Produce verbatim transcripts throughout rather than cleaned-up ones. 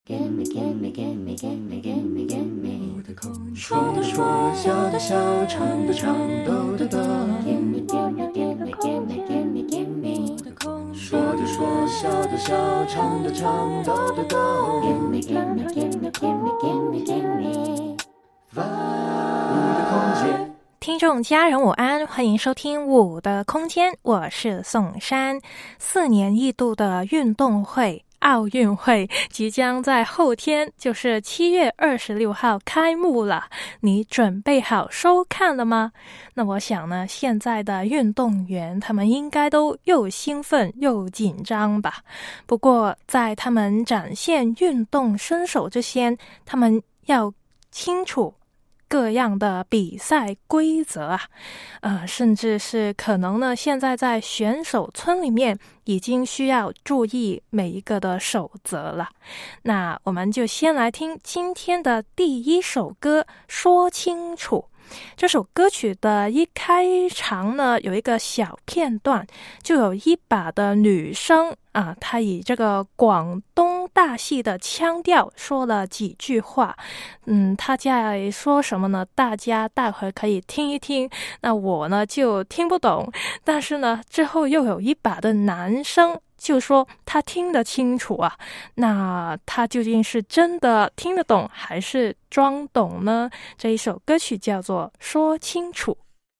Gimme, gimme, gimme, gimme, gimme, gimme 说的说，笑的笑，唱的唱，抖的抖 Gimme, gimme, gimme, gimme, gimme, gimme 说的说，笑的笑，唱的唱，抖的抖 Gimme, gimme, gimme, gimme, gimme, gimme 我的空间。 听众家人午安，欢迎收听我的空间，我是宋珊。四年一度的运动会奥运会即将在后天，就是七月二十六号开幕了。你准备好收看了吗？那我想呢，现在的运动员他们应该都又兴奋又紧张吧。不过在他们展现运动身手之前，他们要清楚各样的比赛规则啊，呃，甚至是可能呢，现在在选手村里面已经需要注意每一个的守则了。那我们就先来听今天的第一首歌，说清楚。这首歌曲的一开场呢，有一个小片段，就有一把的女生啊，她以这个广东大戏的腔调说了几句话。嗯，她在说什么呢？大家待会儿可以听一听。那我呢就听不懂，但是呢之后又有一把的男生就说他听得清楚啊，那他究竟是真的听得懂还是装懂呢？这一首歌曲叫做《说清楚》。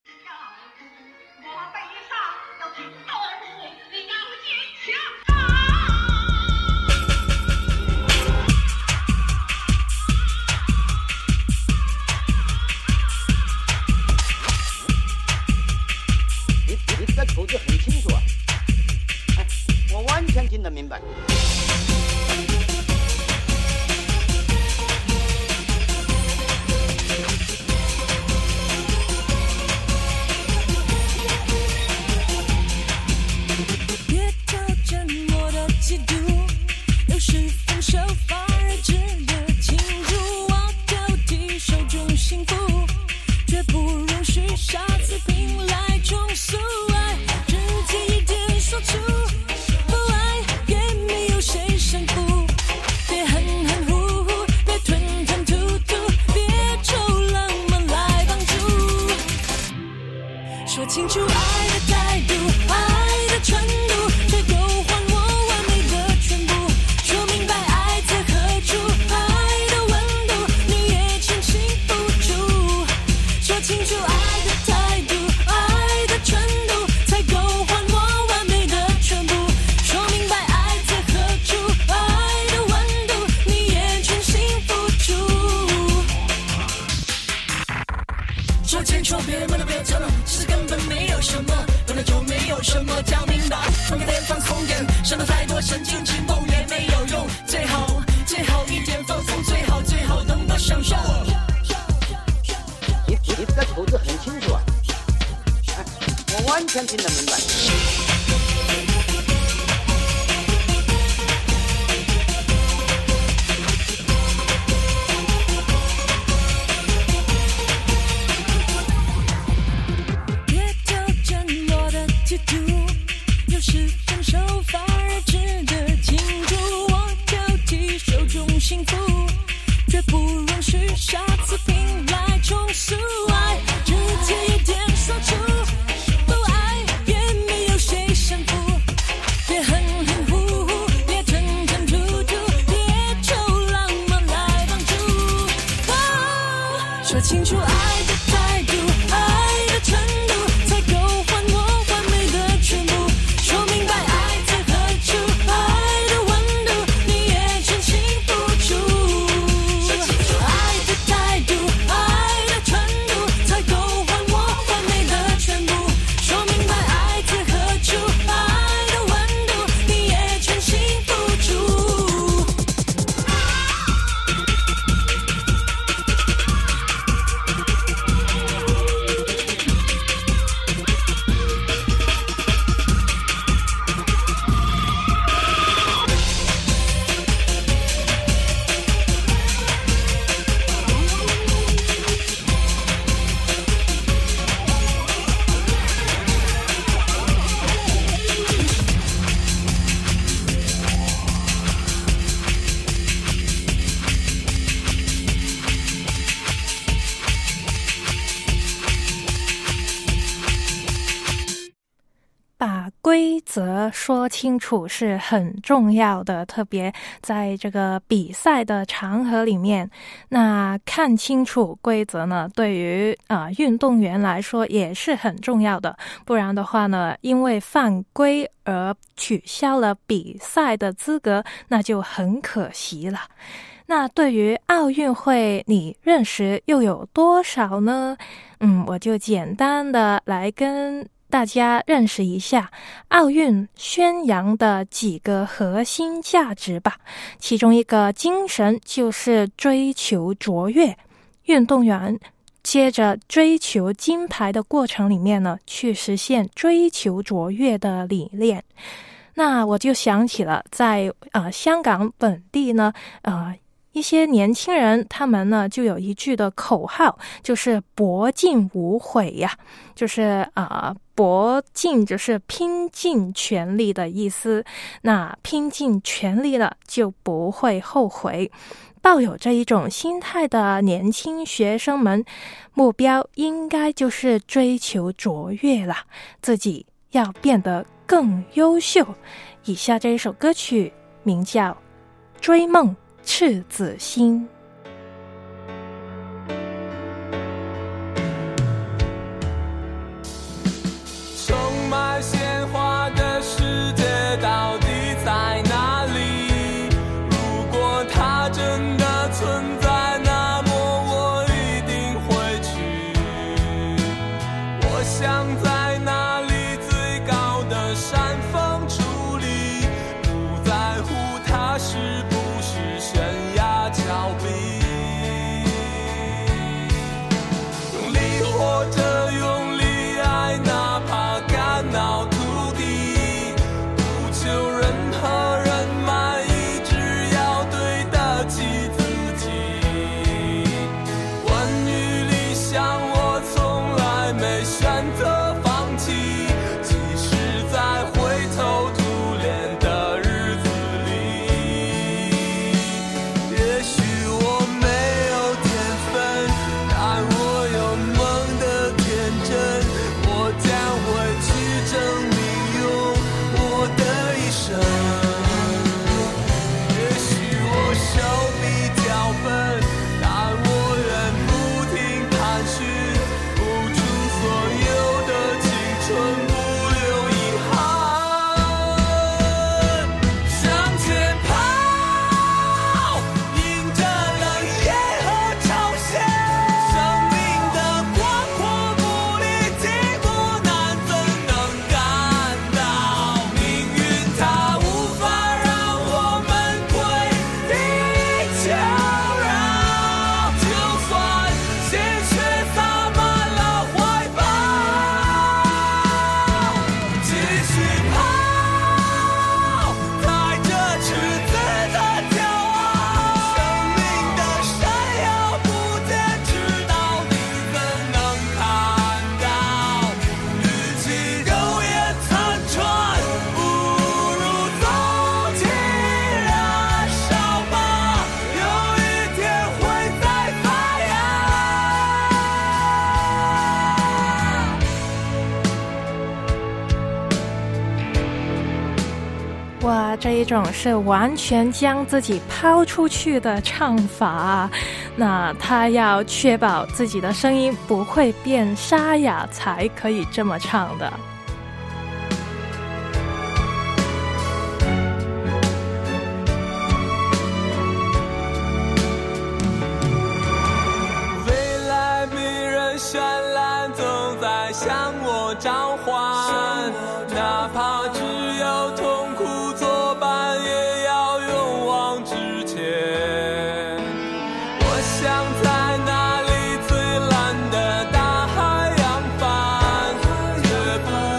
你你这口子很清楚啊，哎，我完全听得明白。 别调整我的嫉妒，有时分手反而值得庆祝。我挑剔手中幸福，绝不容许下次拼来重塑爱，直接一点说出不爱，也没有谁胜负。别含含糊糊，别吞吞吐吐，别求浪漫来帮助。说清楚爱的态度，爱的程度，却勾唤我完美的全部。说明白爱在何处，爱的温度，你也轻轻付出。说清楚爱的态度，爱的程度，才勾唤我完美的全部。说明白爱在何处，爱的温度，你也全心付出。说清楚，别问了别争了，其实根本没有什么，本来就没有什么，讲明白，放开点，放松点，想得太多，神经紧绷也没有用，最好最好一点放松，最好最好懂得享受。 你你这口子很清楚啊，哎，我完全听得明白。 别调整我的嫉妒，有时分手反而值得庆祝。我挑剔手中幸福，绝不容许下次拼来重塑爱，直接一点说出不爱，也没有谁胜负。别含含糊糊，别吞吞吐吐，别求浪漫来帮助。哦，说清楚爱的态度，爱的程度，才勾唤我完美的全部。说明白爱在何处，爱的温度，你也全心付出。爱的态度，爱的程度，才勾唤我完美的全部。说明白爱在何处，爱的温度，你也全心付出。 规则说清楚是很重要的，特别在这个比赛的场合里面，那看清楚规则呢，对于啊、呃、运动员来说也是很重要的。不然的话呢，因为犯规而取消了比赛的资格，那就很可惜了。那对于奥运会你认识又有多少呢？嗯，我就简单的来跟大家认识一下奥运宣扬的几个核心价值吧。其中一个精神就是追求卓越，运动员接着追求金牌的过程里面呢，去实现追求卓越的理念。那我就想起了在呃香港本地呢，呃一些年轻人他们呢就有一句的口号，就是搏尽无悔呀，就是啊、呃、搏尽就是拼尽全力的意思，那拼尽全力了就不会后悔。抱有这一种心态的年轻学生们，目标应该就是追求卓越啦，自己要变得更优秀。以下这一首歌曲名叫《追梦赤子心》。 充满鲜花的世界到底在哪里？如果它真的存在，那么我一定会去。我想在那里最高的山峰矗立，不在乎它是不是悬崖峭壁，用力活着，用力爱，哪怕肝脑涂地，不求任何人满意，只要对得起自己。关于理想，我从来没选择放弃，即使在灰头土脸的日子里。也许我没有天分，但我有梦的天真，我将会去证明，用我的一生。也许我手比较笨，但我愿不停探寻，付出所有的青春，不留遗憾。向前跑，迎着冷夜和潮汐，生命的广阔不离，寂寞难怎能感到？命运它无法让我们跪地求饶，就算鲜血洒满了怀抱，继续跑，带着赤子的骄傲。生命的闪耀不坚持到底，怎能看到？与其苟延残喘，不如走进燃烧吧，有一天会再发芽。 哇，这一种是完全将自己抛出去的唱法啊，那他要确保自己的声音不会变沙哑才可以这么唱的。 未来迷人绚烂，总在向我召唤，哪怕只有痛苦作伴，也要勇往直前。我想在那里最蓝的大海扬帆，绝不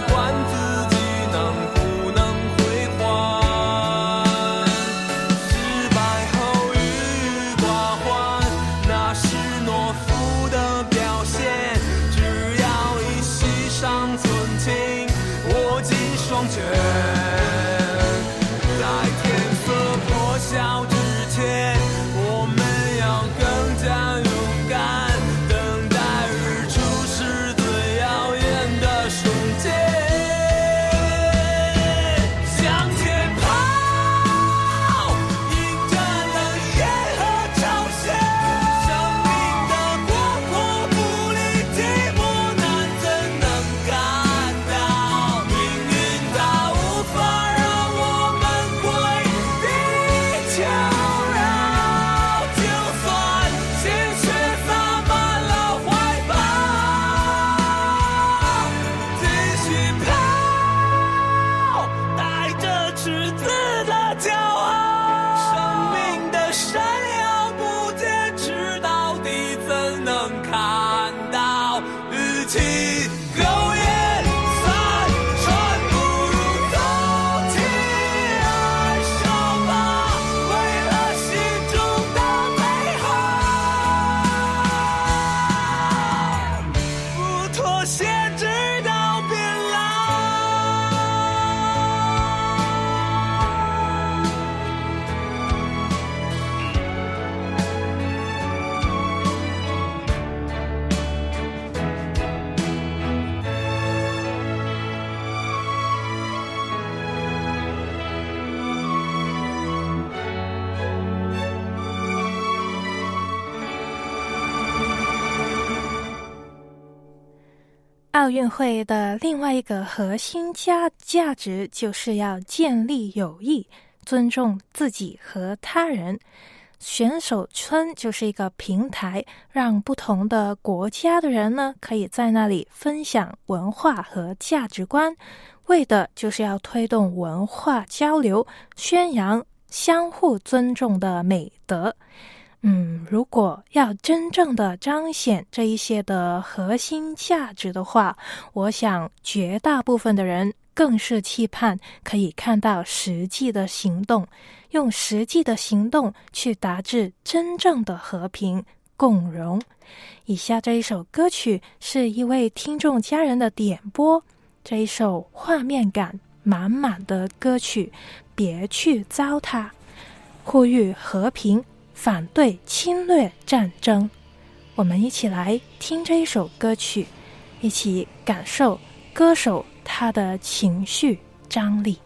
奥运会的另外一个核心价价值就是要建立友谊，尊重自己和他人。选手村就是一个平台，让不同的国家的人呢，可以在那里分享文化和价值观，为的就是要推动文化交流，宣扬相互尊重的美德。嗯，如果要真正的彰显这一些的核心价值的话，我想绝大部分的人更是期盼可以看到实际的行动，用实际的行动去达至真正的和平共荣。以下这一首歌曲是一位听众家人的点播，这一首画面感满满的歌曲《别去糟蹋》，呼吁和平，反对侵略战争。我们一起来听这一首歌曲，一起感受歌手他的情绪张力。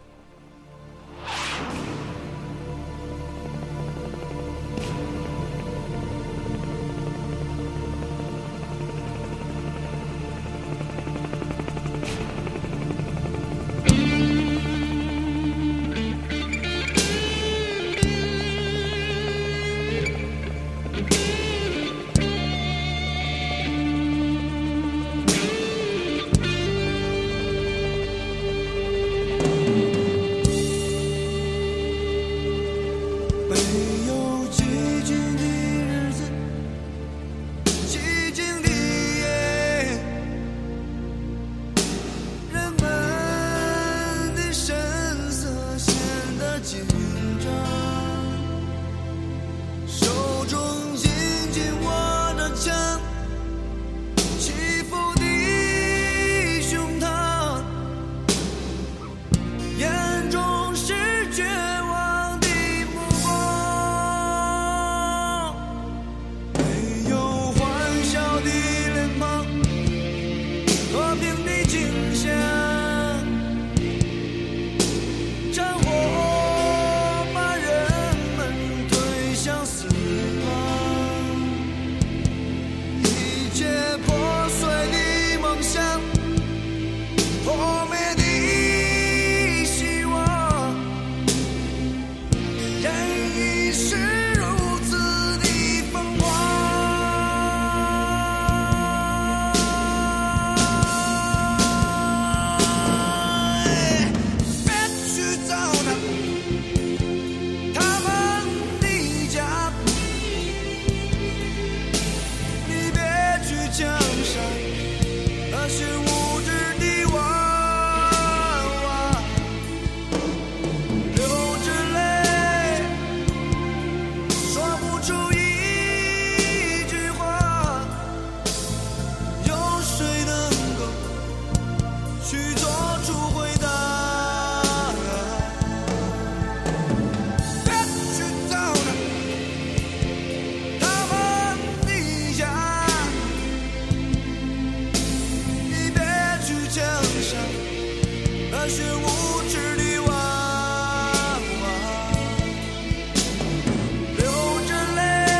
流着泪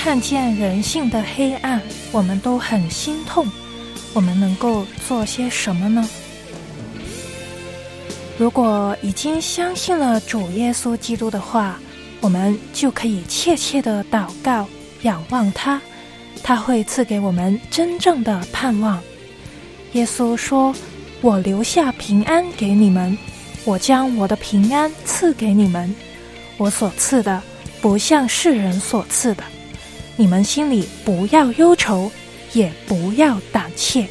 看见人性的黑暗，我们都很心痛。我们能够做些什么呢？如果已经相信了主耶稣基督的话，我们就可以切切的祷告，仰望他，他会赐给我们真正的盼望。耶稣说，我留下平安给你们，我将我的平安赐给你们，我所赐的不像世人所赐的，你们心里不要忧愁，也不要胆怯。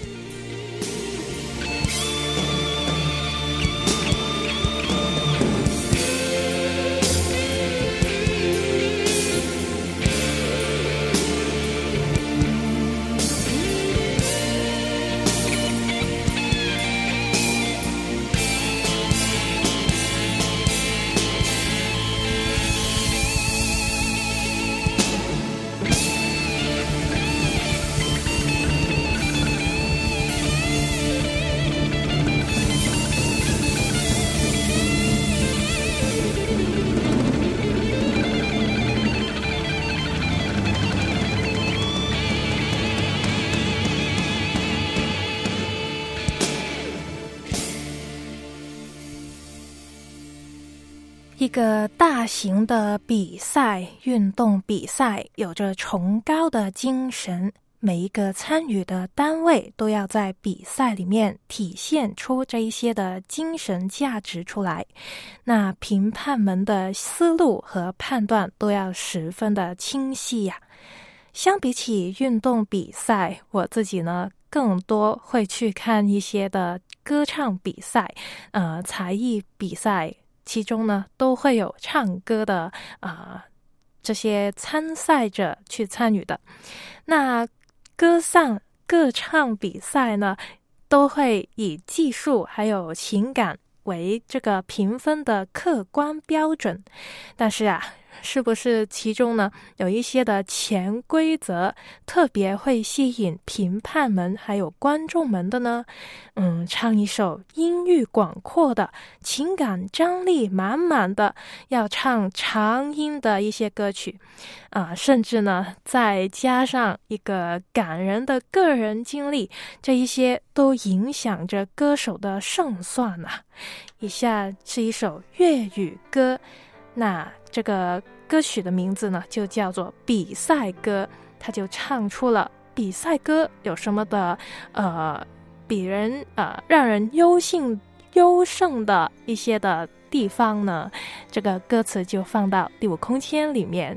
一个大型的比赛，运动比赛有着崇高的精神，每一个参与的单位都要在比赛里面体现出这一些的精神价值出来。那评判们的思路和判断都要十分的清晰呀。相比起运动比赛，我自己呢更多会去看一些的歌唱比赛，呃，才艺比赛。其中呢都会有唱歌的啊、呃、这些参赛者去参与的。那歌唱歌唱比赛呢都会以技术还有情感为这个评分的客观标准。但是啊，是不是其中呢有一些的潜规则特别会吸引评判们还有观众们的呢？嗯，唱一首音域广阔的情感张力满满的要唱长音的一些歌曲啊、呃，甚至呢再加上一个感人的个人经历，这一些都影响着歌手的胜算啊。以下是一首粤语歌，那这个歌曲的名字呢就叫做比赛歌，他就唱出了比赛歌有什么的呃比人呃让人忧幸优胜的一些的地方呢，这个歌词就放到第五空间里面。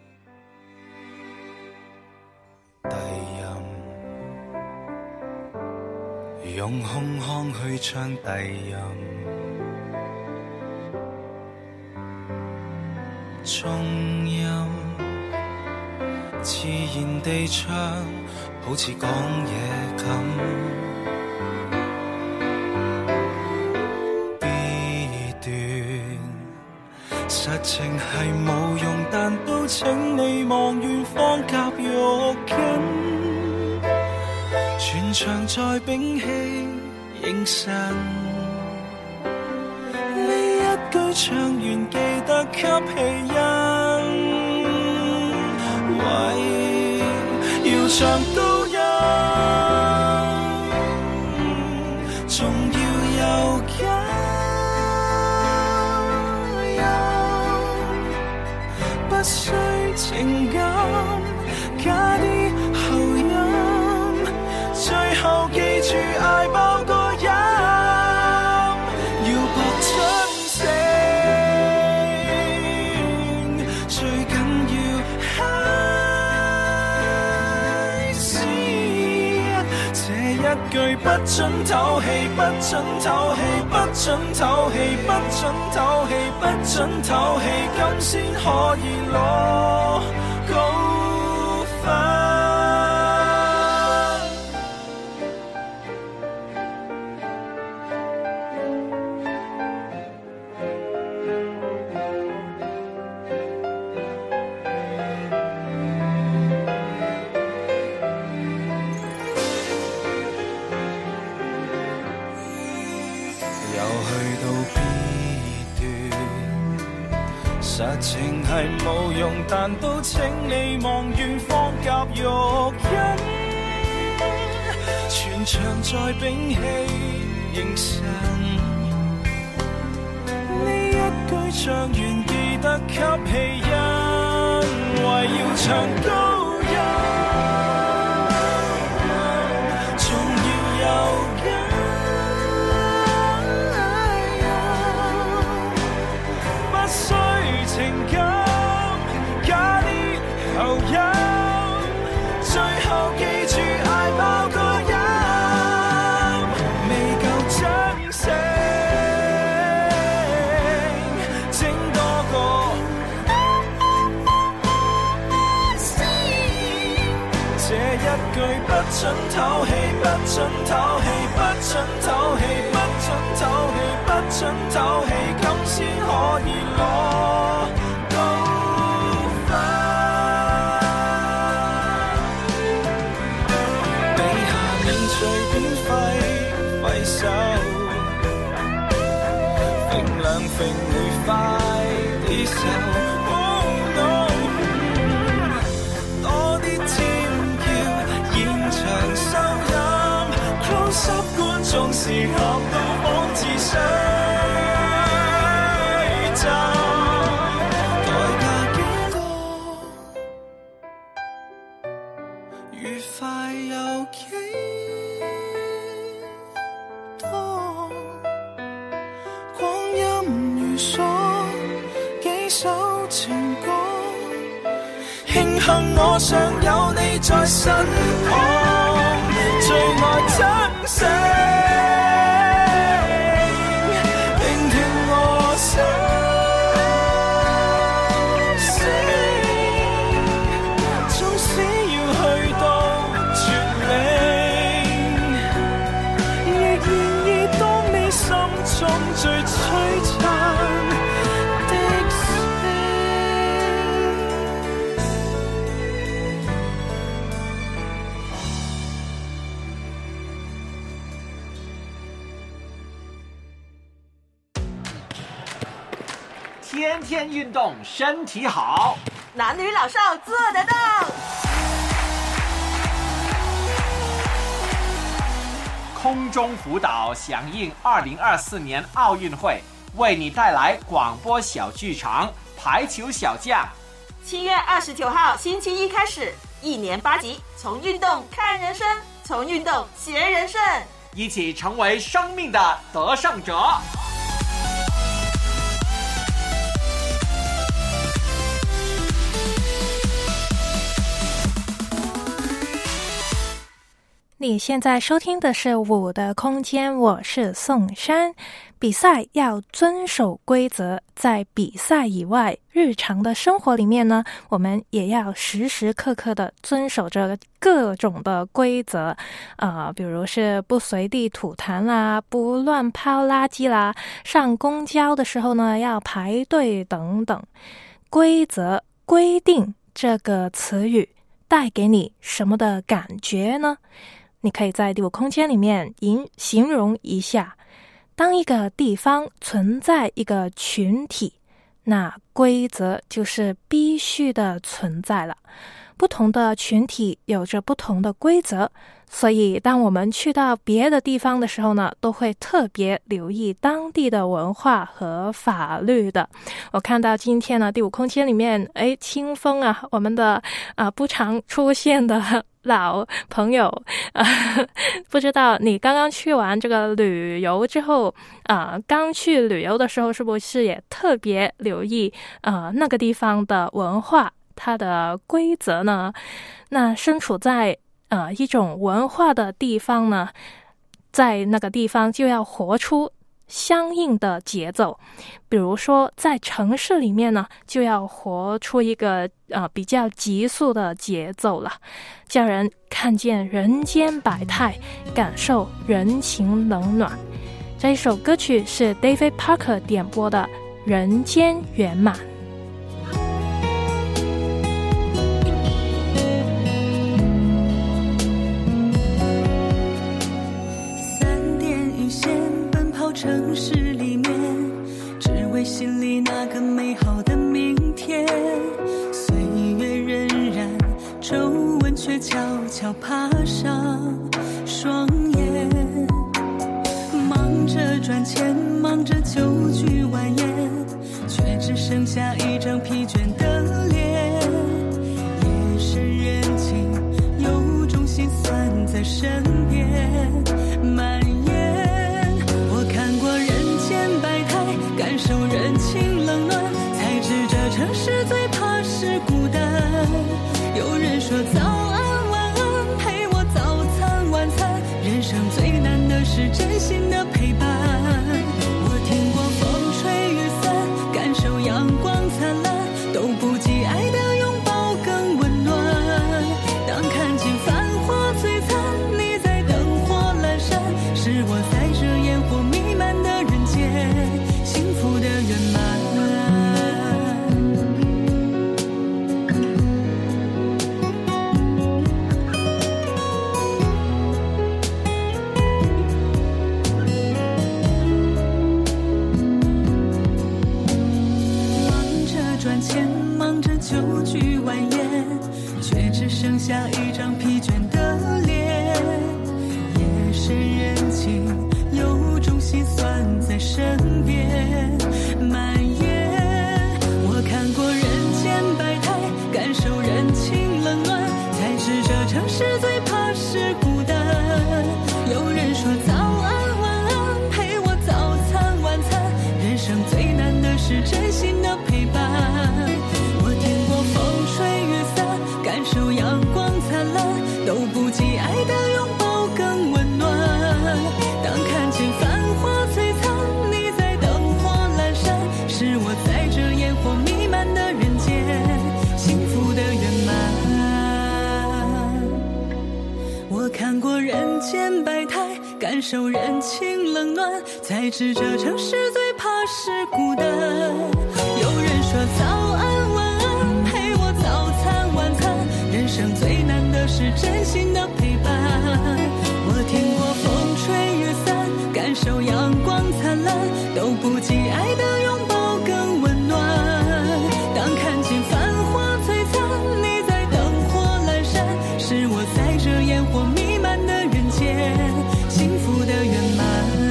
低音用空腔去唱低音，中音自然地唱，好似講嘢咁。B 段實情係冇用，但都請你望遠方夾肉緊，全場再屏氣凝神。句唱完記得給氣音，為要唱高音，仲要有加音，不需情感，加啲後音，最後記住嗌爆個音，要搏出句不准唞氣，不准唞氣，不准唞氣，不准唞氣，不准唞氣，咁先可以攞高分。 實情係冇用，但都請你望遠方夾肉印，全場在屏氣凝神。呢一句唱完記得給氣因，為要唱高音，仲要有根。不需情感，加啲喉音，最後記住嗌爆個音，未夠真誠，整多個。這一句不准唞氣，不准唞氣，不准唞氣，不准唞氣，不准唞氣，咁先可以攞高分。俾下面隨便揮揮手，揈兩揈會快啲手。十觀眾時合到仿似水浸，代價幾多，愉快有幾多，光陰如梭，幾首情歌，慶幸我尚有你在身旁，最愛真誠，聆聽我心聲，縱使要去到絕嶺，亦願意當你心中最璀璨的星。 天天运动，身体好。 男女老少做得到。 空中辅导响应二零二四年奥运会，为你带来广播小剧场《排球小将》。 七月二十九号星期一开始，一年八集，从运动看人生，从运动学人生， 一起成为生命的得胜者。 你现在收听的是我的空间，我是宋珊。比赛要遵守规则，在比赛以外，日常的生活里面呢，我们也要时时刻刻的遵守着各种的规则，呃，比如是不随地吐痰啦，不乱抛垃圾啦，上公交的时候呢要排队等等。规则、规定这个词语带给你什么的感觉呢？你可以在第五空间里面形容一下，当一个地方存在一个群体，那规则就是必须的存在了。不同的群体有着不同的规则，所以当我们去到别的地方的时候呢，都会特别留意当地的文化和法律的。我看到今天呢，第五空间里面，诶，清风啊，我们的啊、呃、不常出现的老朋友，呃，不知道你刚刚去完这个旅游之后，啊、呃，刚去旅游的时候是不是也特别留意呃那个地方的文化？它的规则呢？那身处在呃一种文化的地方呢，在那个地方就要活出相应的节奏。比如说在城市里面呢，就要活出一个呃比较急速的节奏了，叫人看见人间百态，感受人情冷暖。这一首歌曲是 David Parker 点播的《人间圆满》。 城市里面，只为心里那个美好的明条爬上双眼，忙着赚钱，忙着酒局晚宴，却只剩下一张疲倦的脸。夜深人静，有种心酸在身边蔓延。我看过人间百态，感受人情冷暖，才知这城市最怕是孤单。有人说早安晚安，陪我早餐晚餐，人生最难的是真心的陪伴。我听过风吹雨散，感受阳光灿烂，都不及爱的拥抱更温暖。当看见繁华璀璨，你在灯火阑珊，是我在这烟火弥漫的人间幸福的圆满。赚钱，忙着酒局晚宴，却只剩下一张疲倦的脸。夜深人静，有种心酸在身边蔓延。我看过人间百态，感受人情冷暖，才知这城市最怕是孤单。有人说早安晚安，陪我早餐晚餐，人生最难的是真心的陪伴。我听过风吹雨散，感受阳光灿烂，都不及爱的拥抱更温暖。当看见繁华璀璨，你在灯火阑珊，是我在这烟火弥漫的人间幸福的圆满。我看过人间百态，感受人情冷暖，才知这城市最怕是孤单。有人说早安晚安，陪我早餐晚餐，人生最难的是真心的陪伴。我听过风吹雨散，感受阳光灿烂，都不及爱的拥抱更温暖。当看见繁华璀璨，你在灯火阑珊，是我在这烟火弥漫的人间幸福的圆满。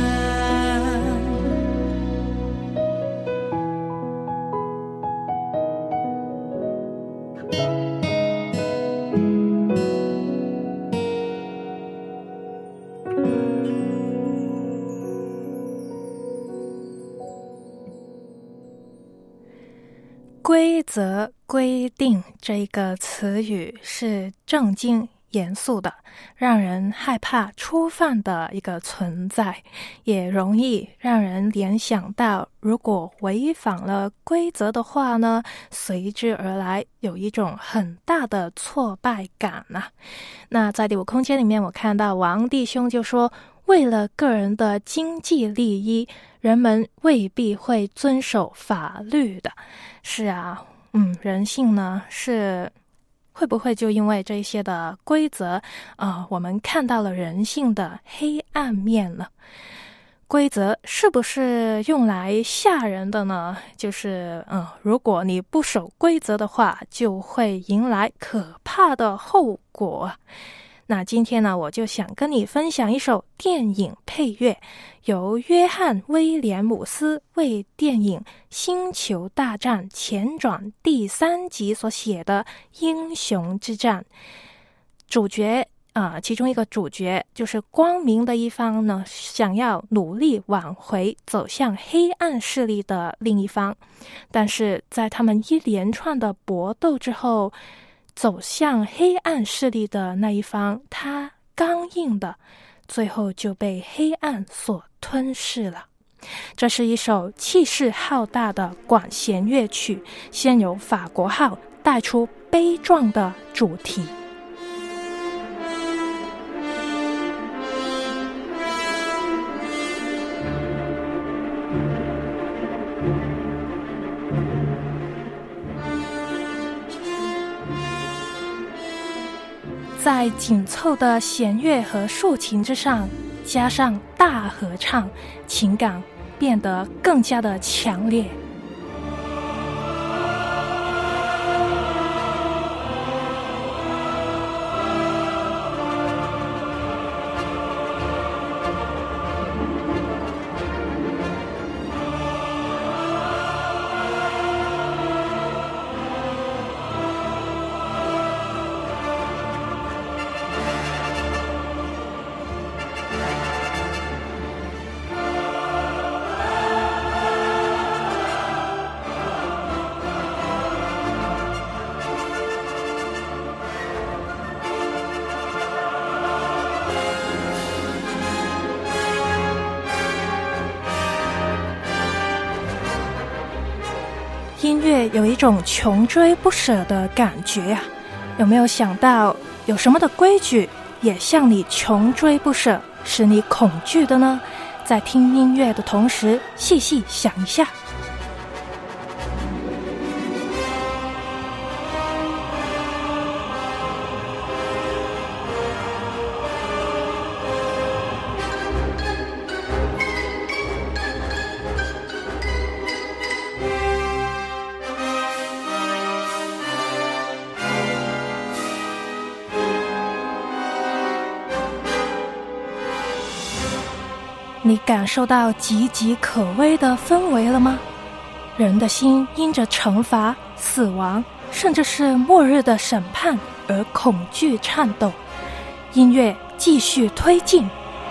规则规定这个词语是正经严肃的，让人害怕触犯的一个存在，也容易让人联想到如果违反了规则的话呢，随之而来有一种很大的挫败感啊。那在第五空间里面，我看到王弟兄就说，为了个人的经济利益，人们未必会遵守法律的。是啊，嗯，人性呢是会不会就因为这些的规则，呃，我们看到了人性的黑暗面了？规则是不是用来吓人的呢？就是嗯，如果你不守规则的话，就会迎来可怕的后果。那今天呢，我就想跟你分享一首电影配乐，由约翰·威廉姆斯为电影《星球大战前传》第三集所写的《英雄之战》。主角啊、呃，其中一个主角就是光明的一方呢，想要努力挽回走向黑暗势力的另一方，但是在他们一连串的搏斗之后，走向黑暗势力的那一方，他刚硬的，最后就被黑暗所吞噬了。这是一首气势浩大的管弦乐曲，先由法国号带出悲壮的主题。在紧凑的弦乐和竖琴之上，加上大合唱，情感变得更加的强烈。 音乐有一种穷追不舍的感觉呀、啊。有没有想到，有什么的规矩也向你穷追不舍，使你恐惧的呢？在听音乐的同时，细细想一下。你感受到岌岌可危的氛围了吗？人的心因着惩罚、死亡，甚至是末日的审判而恐惧颤抖。音乐继续推进。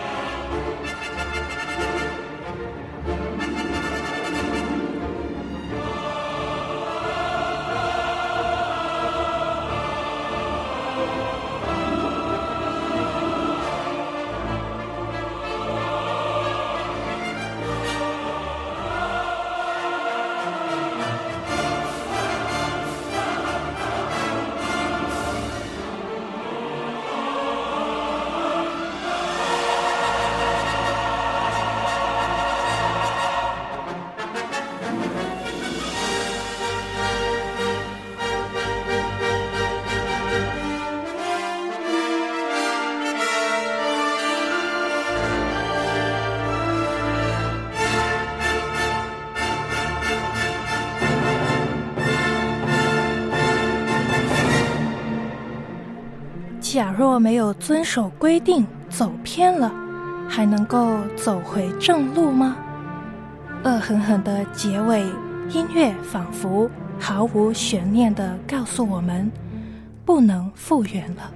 假若没有遵守规定，走偏了，还能够走回正路吗？恶狠狠的结尾，音乐仿佛毫无悬念地告诉我们，不能复原了。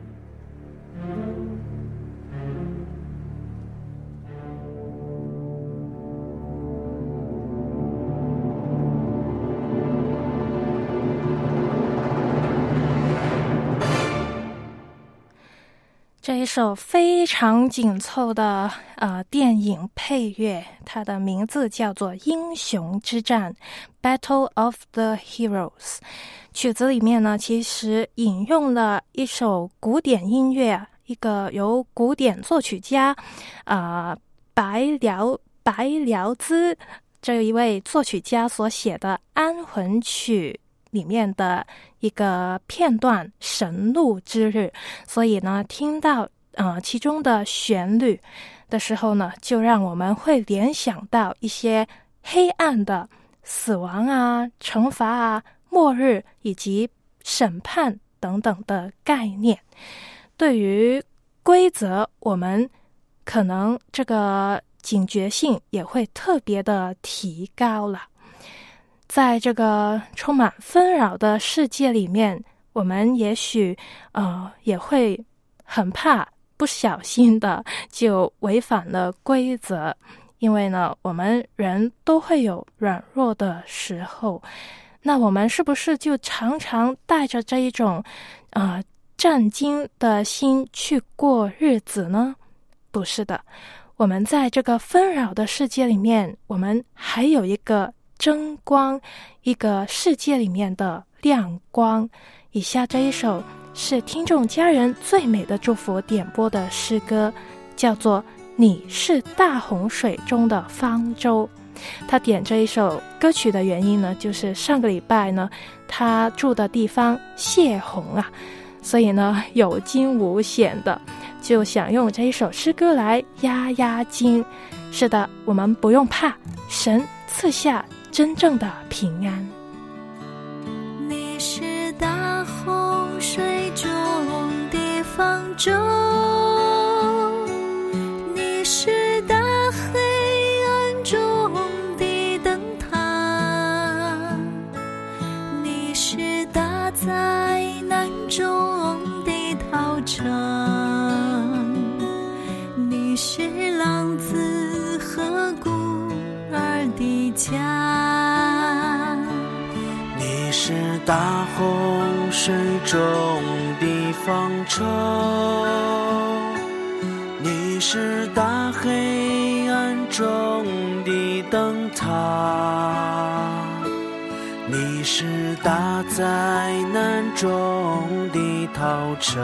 这一首非常紧凑的呃电影配乐，它的名字叫做《英雄之战》 Battle of the Heroes。 曲子里面呢，其实引用了一首古典音乐，一个由古典作曲家呃白辽白辽兹这一位作曲家所写的安魂曲里面的一个片段《神怒之日》，所以呢，听到呃其中的旋律的时候呢，就让我们会联想到一些黑暗的死亡啊、惩罚啊、末日以及审判等等的概念。对于规则，我们可能这个警觉性也会特别的提高了。在这个充满纷扰的世界里面，我们也许呃也会很怕不小心的就违反了规则，因为呢，我们人都会有软弱的时候。那我们是不是就常常带着这一种呃战兢的心去过日子呢？不是的，我们在这个纷扰的世界里面，我们还有一个真光，一个世界里面的亮光。以下这一首是听众家人最美的祝福点播的诗歌，叫做《你是大洪水中的方舟》。他点这一首歌曲的原因呢，就是上个礼拜呢，他住的地方泄洪啊，所以呢有惊无险的，就想用这一首诗歌来压压惊。是的，我们不用怕，神赐下真正的平安。 你是大洪水中的方舟，你是大黑暗中的灯塔，你是大灾难中的逃城，你是浪子和孤儿的家， 你是大洪水中的方舟，你是大黑暗中的灯塔， 你是大灾难中的逃城，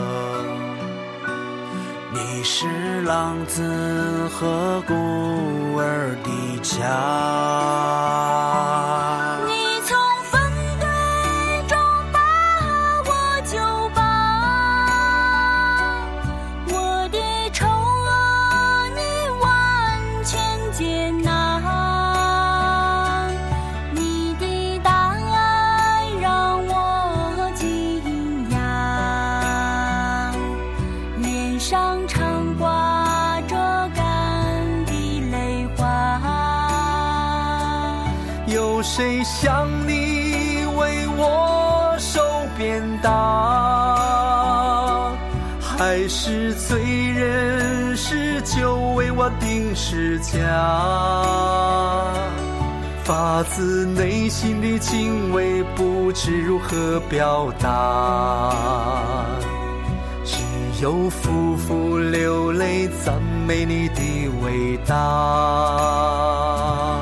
你是浪子和孤儿的家。 你从粪堆中把我救拔，我的丑恶你完全接纳，你的大爱让我惊讶，脸上常挂着干的泪花。 有谁像你为我受鞭打，还是罪人是就为我钉十架，发自内心的敬畏不知如何表达，只有夫妇流泪赞美你的伟大。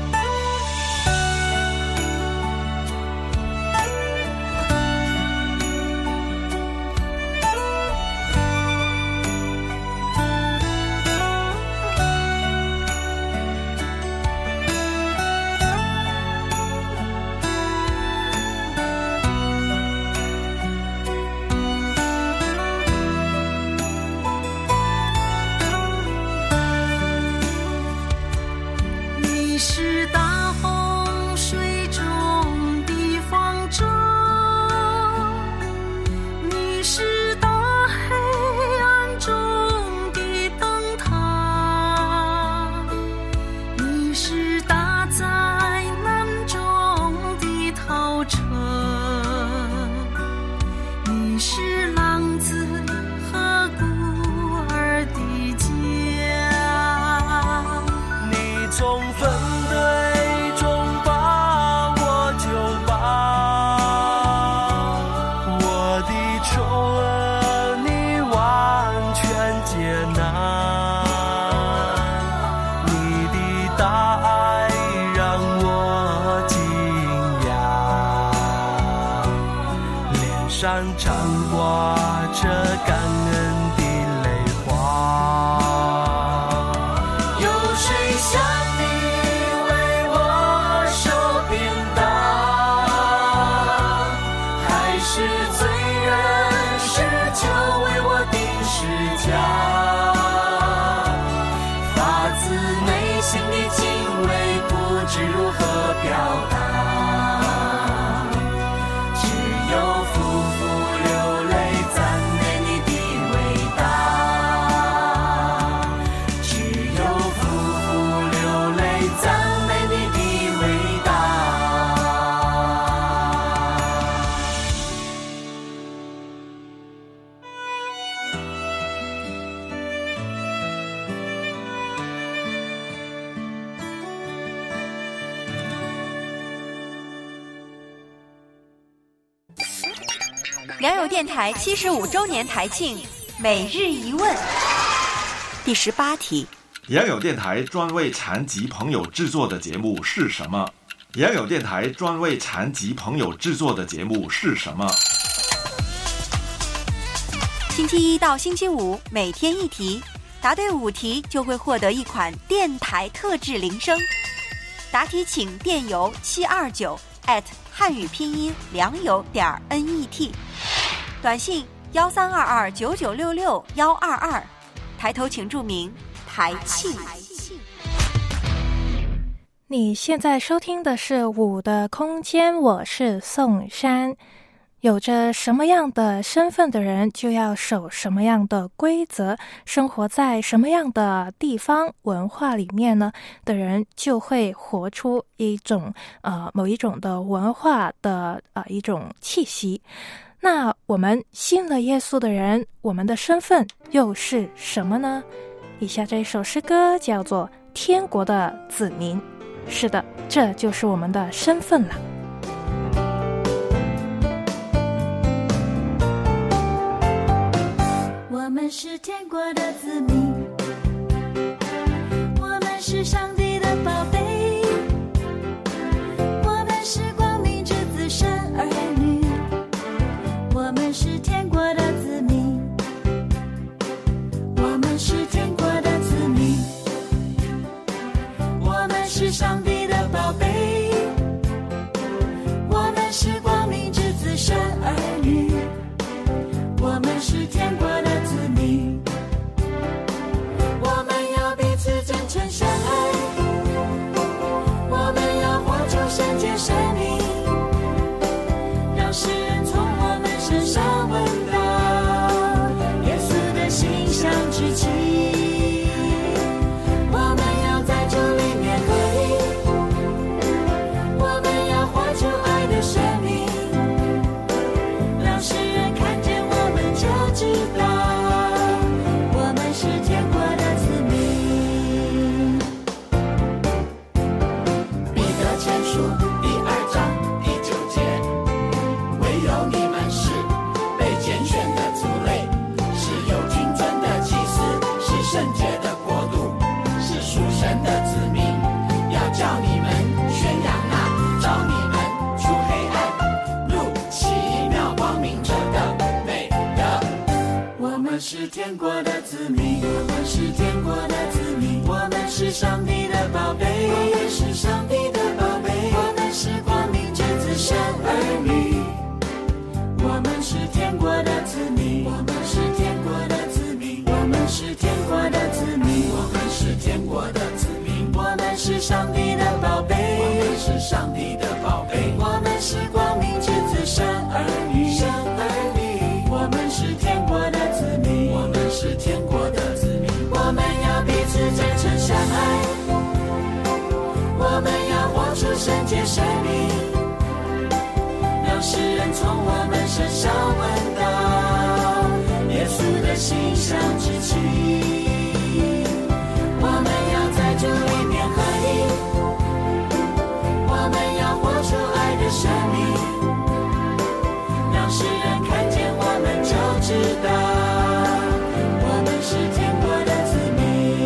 你是大洪水中的方舟，你是大黑暗中的灯塔，你是大灾难中的逃城，你是浪子和孤儿的家。你从粪堆中把我救拔，我的丑恶你完全接纳，你的大爱让我惊讶，脸上常挂着感恩的泪花。有谁像你为我受鞭打，还是罪人是就为我钉十架，发自内心的敬畏不知如何表达，只有夫妇流泪赞美你的伟大，只有夫妇流泪赞美你的伟大。 良友电台七十五周年台庆每日一问，第十八题： 良友电台专为残疾朋友制作的节目是什么？良友电台专为残疾朋友制作的节目是什么？ 星期一到星期五每天一题，答对五题就会获得一款电台特制铃声。答题请电邮七二九 at 汉语拼音良友点 net， 短信幺三二二九九六六幺二二，抬头请注明台庆。 你现在收听的是五的空间，我是宋珊。有着什么样的身份的人，就要守什么样的规则，生活在什么样的地方文化里面呢的人，就会活出一种呃某一种的文化的呃一种气息。那我们信了耶稣的人，我们的身份又是什么呢？以下这首诗歌叫做《天国的子民》。是的，这就是我们的身份了。 我们是天国的子民，我们是上帝的宝贝，我们是光们是光明之子，神儿女，我们是天国的子民。我们要彼此真诚相爱，我们要活出圣洁生命，让世人从我们身上闻到耶稣的馨香之气。我们要在主里面合一，我们要活出爱的生命，让世人看见我们就知道我们是天国的子民。 彼得前书第二章第九节，唯有你们是被拣选的族类，是有君尊的祭司，是圣洁的国度，是属神的子民，要叫你们宣扬那召你们出黑暗入奇妙光明者的美德。 我们是天国的子民，我们是天国的子民，我们是上帝的宝贝，我们是上帝的宝贝，我们是光明之子，神儿女。我们是天国的子民，我们是天国的子民，我们是天国的子民，我们是天国的子民，我们是上帝的宝贝，我们是上帝的宝贝，我们是光明之子，神儿女，神儿女。我们是天国的子民，我们是天国的子民，我们要彼此真诚相爱，我们要活出圣洁生命，让世人从我们身上闻到耶稣的馨香之气。我们要在主里面合一，我们要活出爱的生命，让世人看见我们就知道我们是天国的子民。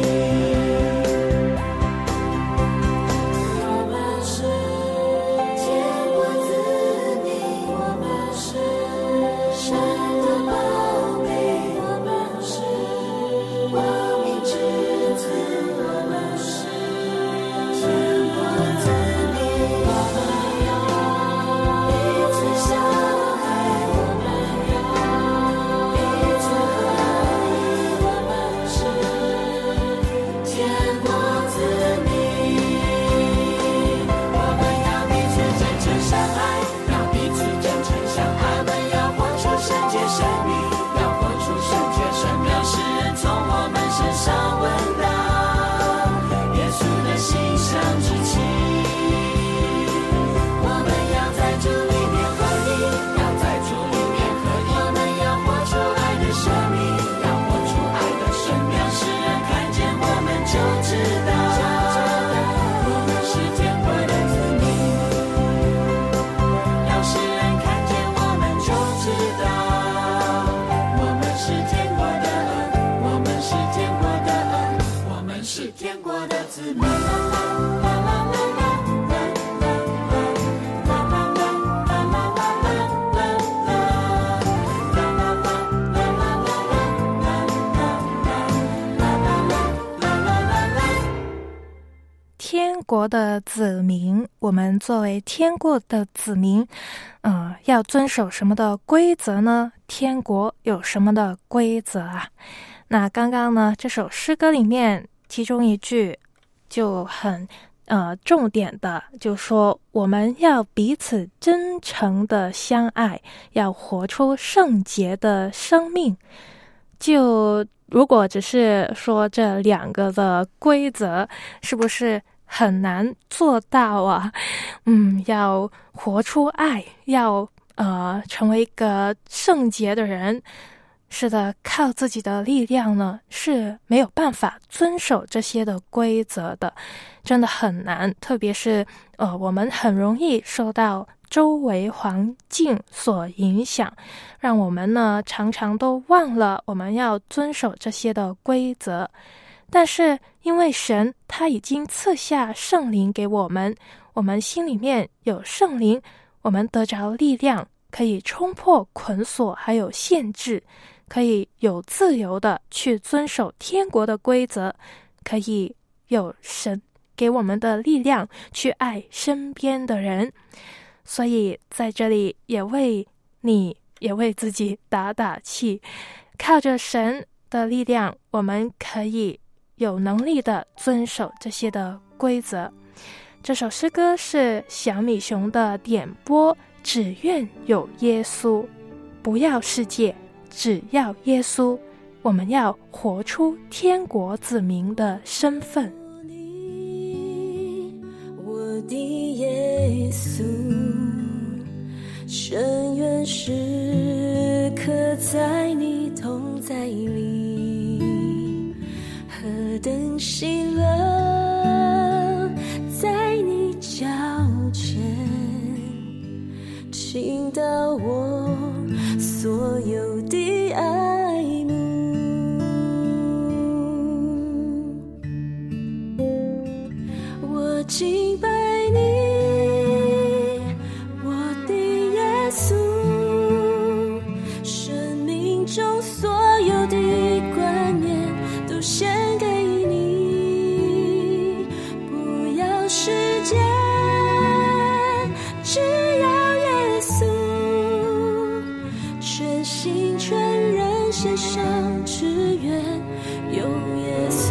我们是天国子民，我们是神的宝贝，我们是光明之子，我们是天国子民。我们要彼此相爱，我们要彼此合一，我们是天国子民。我们要彼此真诚相爱， 要彼此真诚相爱， 我们要活出圣洁生命， 要活出圣洁生命， 让世人从我们身上闻到耶稣的馨香之气。我们要在主里面合一， 要在主里面合一， 我们要活出爱的生命， 要活出爱的生命， 让世人看见我们就知道我们是天国的子民，让世人看见我们就知道我们是天国的儿，我们是天国的儿，我们是天国的子民。 天国的子民，我们作为天国的子民，呃，要遵守什么的规则呢？天国有什么的规则啊？那刚刚呢，这首诗歌里面，其中一句就很呃重点的，就说我们要彼此真诚的相爱，要活出圣洁的生命。就如果只是说这两个的规则，是不是很难做到啊？嗯，要活出爱，要呃成为一个圣洁的人，是的，靠自己的力量呢是没有办法遵守这些的规则的，真的很难。特别是呃，我们很容易受到周围环境所影响，让我们呢常常都忘了我们要遵守这些的规则。但是因为神他已经赐下圣灵给我们，我们心里面有圣灵，我们得着力量，可以冲破捆锁还有限制，可以有自由的去遵守天国的规则，可以有神给我们的力量去爱身边的人。 所以在这里也为你也为自己打打气，靠着神的力量，我们可以有能力的遵守这些的规则。这首诗歌是小米熊的点播，只愿有耶稣，不要世界，只要耶稣。我们要活出天国子民的身份。 我的耶稣，深渊时刻在你同在里，何等喜乐在你脚前，倾倒我所有的爱慕。我敬拜你，我的耶稣，生命中所有的观念都献给你，不要世界，只要耶稣，全心全人献上，只愿有耶稣。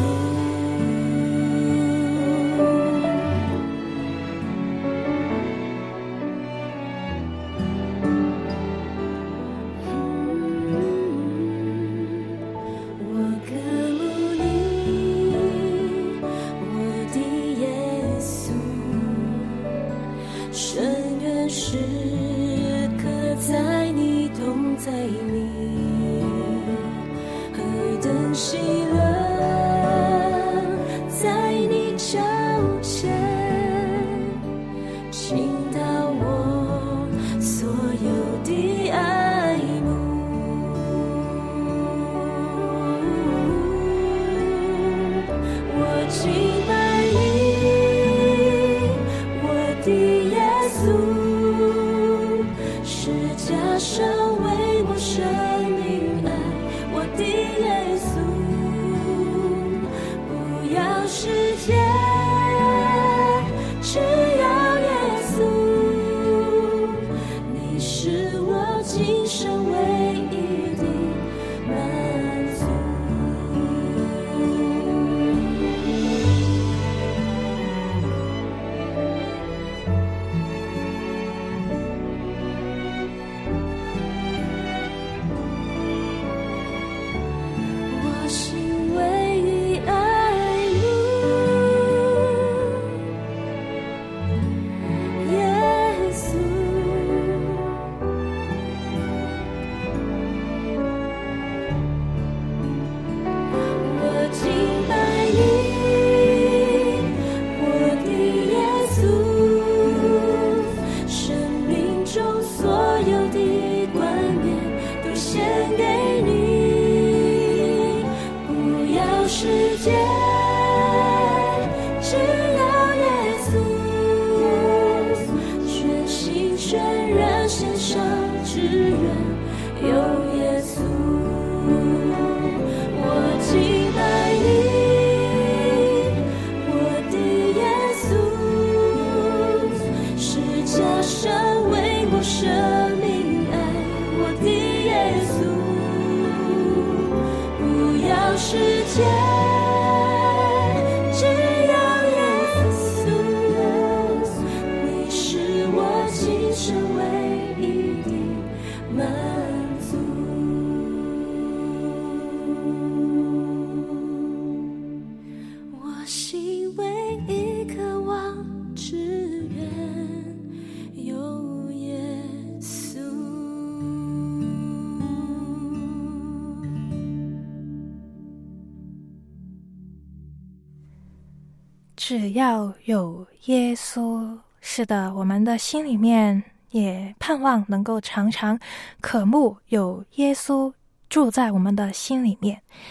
只要有耶稣，是的，我们的心里面也盼望能够常常渴慕有耶稣住在我们的心里面。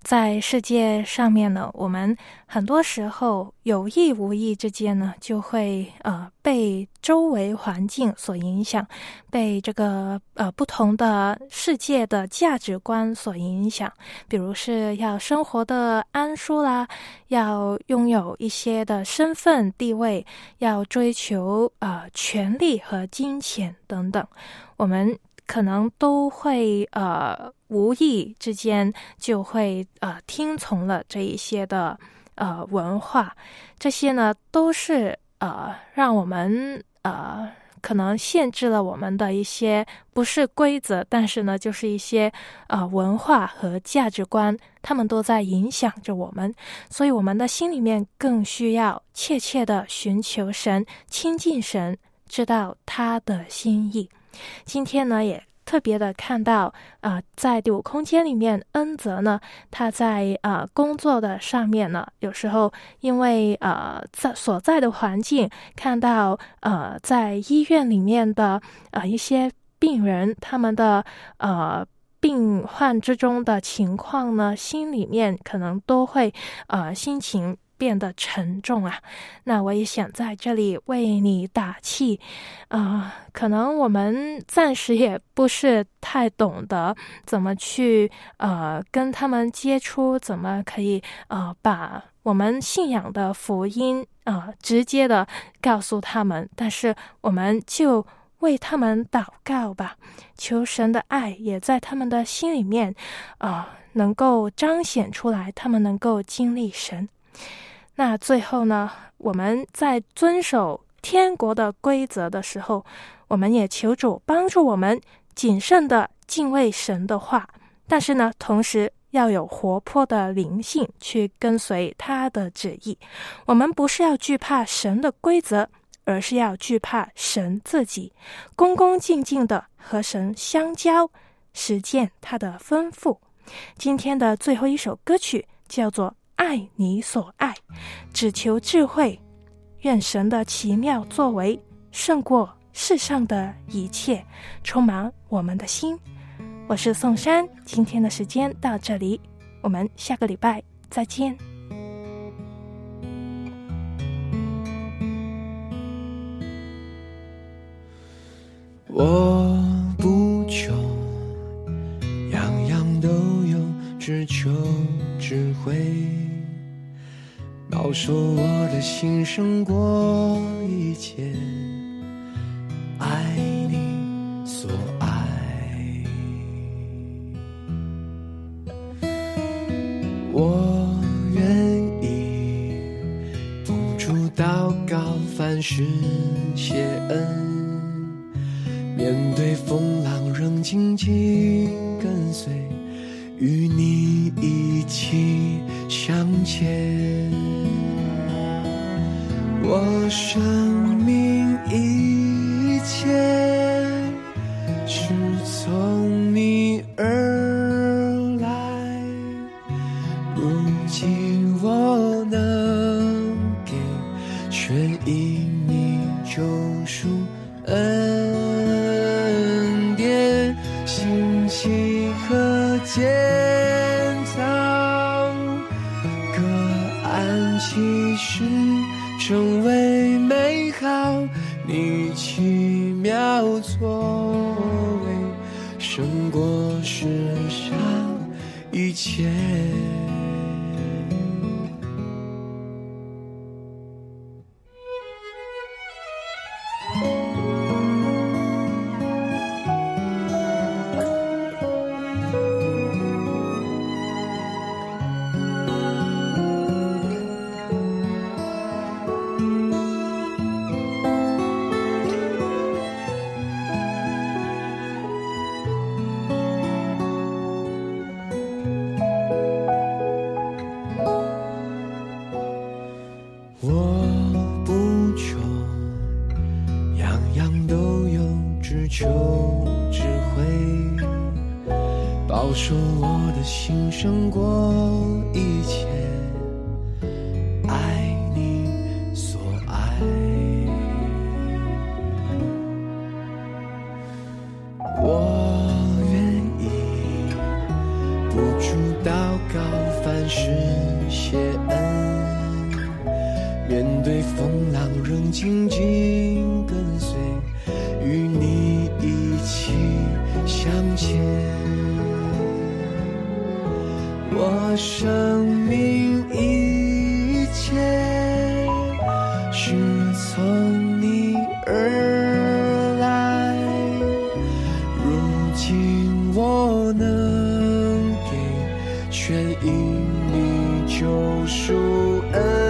在世界上面呢，我们很多时候有意无意之间呢，就会呃被周围环境所影响，被这个呃不同的世界的价值观所影响。比如是要生活的安舒啦，要拥有一些的身份地位，要追求呃权力和金钱等等，我们可能都会呃无意之间就会呃听从了这一些的呃文化，这些呢都是呃让我们呃可能限制了我们的一些不是规则，但是呢就是一些呃文化和价值观，他们都在影响着我们，所以我们的心里面更需要切切的寻求神，亲近神，知道他的心意。今天呢也特别的看到呃，在第五空间里面，恩泽呢他在呃工作的上面呢，有时候因为呃在所在的环境，看到呃在医院里面的呃一些病人，他们的呃病患之中的情况呢，心里面可能都会呃心情变得沉重啊。那我也想在这里为你打气，呃，可能我们暂时也不是太懂得怎么去呃跟他们接触，怎么可以呃把我们信仰的福音呃直接的告诉他们，但是我们就为他们祷告吧，求神的爱也在他们的心里面呃能够彰显出来，他们能够经历神。那最后呢，我们在遵守天国的规则的时候，我们也求主帮助我们谨慎的敬畏神的话，但是呢同时要有活泼的灵性去跟随他的旨意。我们不是要惧怕神的规则，而是要惧怕神自己，恭恭敬敬的和神相交，实践他的吩咐。今天的最后一首歌曲叫做爱你所爱，只求智慧，愿神的奇妙作为胜过世上的一切，充满我们的心。我是宋珊，今天的时间到这里，我们下个礼拜再见。 我不求样样都有，只求智慧，保守我的心胜过一切，爱你所爱。我愿意付出祷告，凡事谢恩，面对风浪仍紧紧跟随，与你一起向前。我生命一切是从你而来，如今我能给全因你救赎恩典，信息和建造，各安其时成为美好，你奇妙作为胜过世上一切。保守我的心胜过一切，爱你所爱。我愿意付出祷告， 是谢恩，面对风浪仍紧紧跟随，与你一起向前。我生命一切是从你而来，如今我能给全因你救赎恩。